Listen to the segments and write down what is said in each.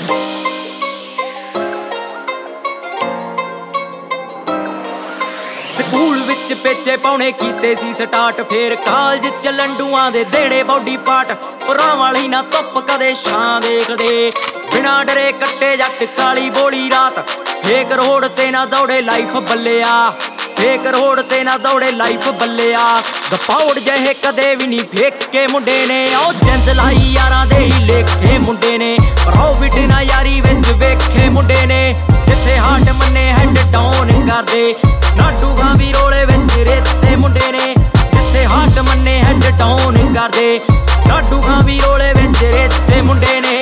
School ਵਿੱਚ ਪੇਚੇ ਪਾਉਣੇ ਕੀਤੇ ਸੀ ਸਟਾਰਟ, ਫੇਰ ਕਾਲਜ ਚ ਲੰਡੂਆਂ ਦੇ ਦੇੜੇ ਬੌਡੀ ਪਾਰਟ। ਪੁਰਾਂ ਵਾਲੀ ਨਾ ਧੁੱਪ ਕਦੇ ਛਾਂ ਦੇਖਦੇ, ਬਿਨਾਂ ਡਰੇ ਕੱਟੇ ਜੱਟ ਕਾਲੀ ਬੋਲੀ ਰਾਤ। ਫੇਕ ਰੋਡ ਤੇ ਨਾ ਦੌੜੇ ਲਾਈਫ ਬੱਲਿਆ, ਫੇਕ ਰੋਡ ਤੇ ਨਾ ਦੌੜੇ ਲਾਈਫ ਬੱਲਿਆ। ਗਪੌੜ ਜਿਹੇ ਕਦੇ ਵੀ ਨਹੀਂ ਫੇਕੇ ਮੁੰਡੇ ਨੇ, ਉਹ ਜਿੰਦ ਲਾਈ ਯਾਰਾਂ ਦੇ ਹੀ ਲੇਖੇ ਮੁੰਡੇ ਨੇ। ਪ੍ਰੋਫਿਟ ਨਾ ਯਾਰੀ ਵਿੱਚ ਵੇਖੇ ਮੁੰਡੇ ਨੇ, ਜਿੱਥੇ ਹਾਰਟ ਮੰਨੇ ਹੈਡ ਡਾਊਨ ਕਰਦੇ। ਨਾਡੂਆਂ ਵੀ ਰੋਲੇ ਵਿੱਚ ਰੇਤੇ ਮੁੰਡੇ ਨੇ, ਜਿੱਥੇ ਹਾਰਟ ਮੰਨੇ ਹੈਡ ਡਾਊਨ ਕਰਦੇ। ਨਾਡੂਆਂ ਵੀ ਰੋਲੇ ਵਿੱਚ ਰੇਤੇ ਮੁੰਡੇ ਨੇ।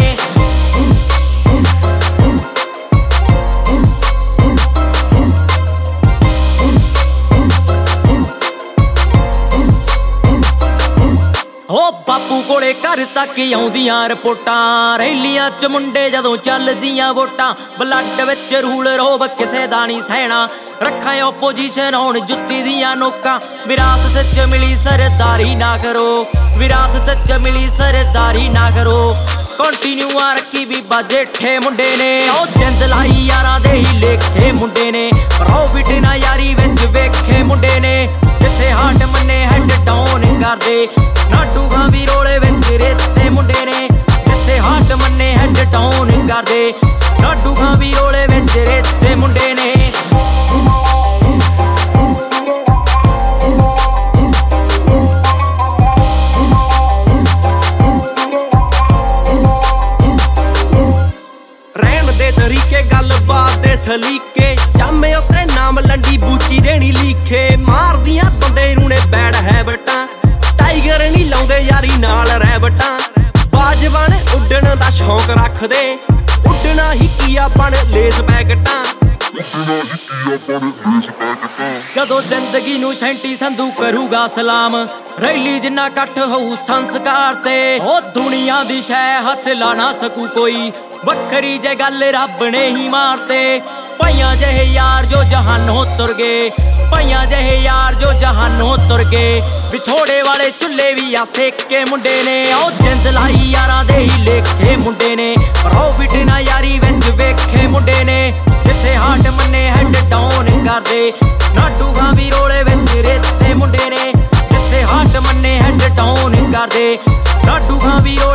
ਓ ਬਾਪੂ ਕੋਲੇ ਘਰ ਤੱਕ ਆਉਂਦੀਆਂ ਰਿਪੋਰਟਾਂ, ਰੈਲੀਆਂ ਚ ਮੁੰਡੇ ਜਦੋਂ ਚੱਲਦੀਆਂ ਵੋਟਾਂ। ਬਲੱਡ ਵਿੱਚ ਰੂਲ ਰੋਬ ਕਿਸੇ ਦਾ ਨਹੀਂ ਸਹਿਣਾ, ਰੱਖਾਂ ਓਪੋਜੀਸ਼ਨ ਹੁਣ ਜੁੱਤੀ ਦੀਆਂ ਨੋਕਾਂ। ਵਿਰਾਸਤ ਚ ਮਿਲੀ ਸਰਦਾਰੀ ਨਾ ਕਰੋ, ਵਿਰਾਸਤ ਚ ਮਿਲੀ ਸਰਦਾਰੀ ਨਾ ਕਰੋ। ਕੰਟੀਨਿਊ ਆ ਰੱਖੀ ਵੀ ਬਾਜੇਠੇ ਮੁੰਡੇ ਨੇ, ਉਹ ਜਿੰਦ ਲਾਈ ਯਾਰਾਂ ਦੇ ਹੀ ਲੇਖੇ ਮੁੰਡੇ ਨੇ। ਪ੍ਰੋਫਿਟ ਨਾ ਯਾਰੀ ਵਿੱਚ ਵੇਖੇ ਮੁੰਡੇ ਨੇ, ਜਿੱਥੇ ਹਾਰਟ ਮੰਨੇ ਹੈਡ ਡਾਊਨ ਕਰਦੇ। ਨਾਡੂਆਂ ਵੀ ਰੋਲੇ ਵਿੱਚ ਰੇਤੇ ਮੁੰਡੇ ਨੇ, ਜਿੱਥੇ ਹਾਰਟ ਮੰਨੇ ਹੈਡ ਡਾਊਨ ਕਰਦੇ। ਨਾਡੂਆਂ ਵੀ ਰੋਲੇ ਵਿੱਚ ਰੇਤੇ ਮੁੰਡੇ ਨੇ। ਰਹਿਣ ਦੇ ਤਰੀਕੇ ਗੱਲਬਾਤ ਦੇ ਸਲੀਕੇ, ਜਾਮੇ ਉੱਤੇ ਨਾਮ ਲੰਡੀ ਬੂਚੀ ਦੇਣੀ ਲਿਖੇ। ਮਾਰਦੀਆਂ ਬੰਦੇ ਨੂੰ ਨੇ ਬੈਡ ਹੈਬਟਾਂ, ਟਾਈਗਰ ਨਹੀਂ ਲਾਉਂਦੇ ਯਾਰੀ ਨਾਲ ਰੈਬਟਾਂ। ਬਾਜਵਾਨ ਉੱਡਣ ਦਾ ਸ਼ੌਂਕ ਰੱਖਦੇ, ਉੱਡਣਾ ਹੀ ਕੀਆ ਬਣ ਲੇਸ ਪੈਕਟਾਂ। ਜਦੋਂ ਜ਼ਿੰਦਗੀ ਨੂੰ ਸੈਂਟੀ ਸੰਧੂ ਕਰੂਗਾ ਸਲਾਮ, ਰੈਲੀ ਜਿੰਨਾ ਇਕੱਠ ਹੋਊ ਸੰਸਕਾਰ ਤੇ। ਉਹ ਦੁਨੀਆ ਦੀ ਸ਼ੈ ਹੱਥ ਲਾ ਨਾ ਸਕੂ ਕੋਈ, ਵੱਖਰੀ ਜੇ ਗੱਲ ਰੱਬ ਨੇ ਹੀ ਮਾਰਤੇ। ਭਾਈਆਂ ਜਿਹੇ ਯਾਰ ਜੋ ਜਹਾਨੋਂ ਤੁਰ ਗਏ, ਭਾਈਆਂ ਜਿਹੇ ਯਾਰ ਜੋ ਜਹਾਨੋਂ ਤੁਰ ਗਏ। ਵਿਛੋੜੇ ਵਾਲੇ ਚੁੱਲ੍ਹੇ ਵੀ ਆ ਸੇਕੇ ਮੁੰਡੇ ਨੇ, ਉਹ ਜਿੰਦ ਲਾਈ ਯਾਰਾਂ ਦੇ ਹੀ ਲੇਖੇ ਮੁੰਡੇ ਨੇ। ਪ੍ਰੋਫਿਟ ਨਾ ਯਾਰੀ ਵਿੱਚ ਵੇਖੇ ਮੁੰਡੇ ਨੇ, ਜਿੱਥੇ ਹਾਰਟ ਮੰਨੇ ਹੈਡ ਡਾਊਨ ਕਰਦੇ। ਨਾਡੂਆਂ ਵੀ ਰੋਲੇ ਵਿੱਚ ਰੇਤੇ ਮੁੰਡੇ ਨੇ, ਜਿੱਥੇ ਹਾਰਟ ਮੰਨੇ ਹੈਡ ਡਾਊਨ ਕਰਦੇ। ਨਾਡੂਆਂ ਵੀ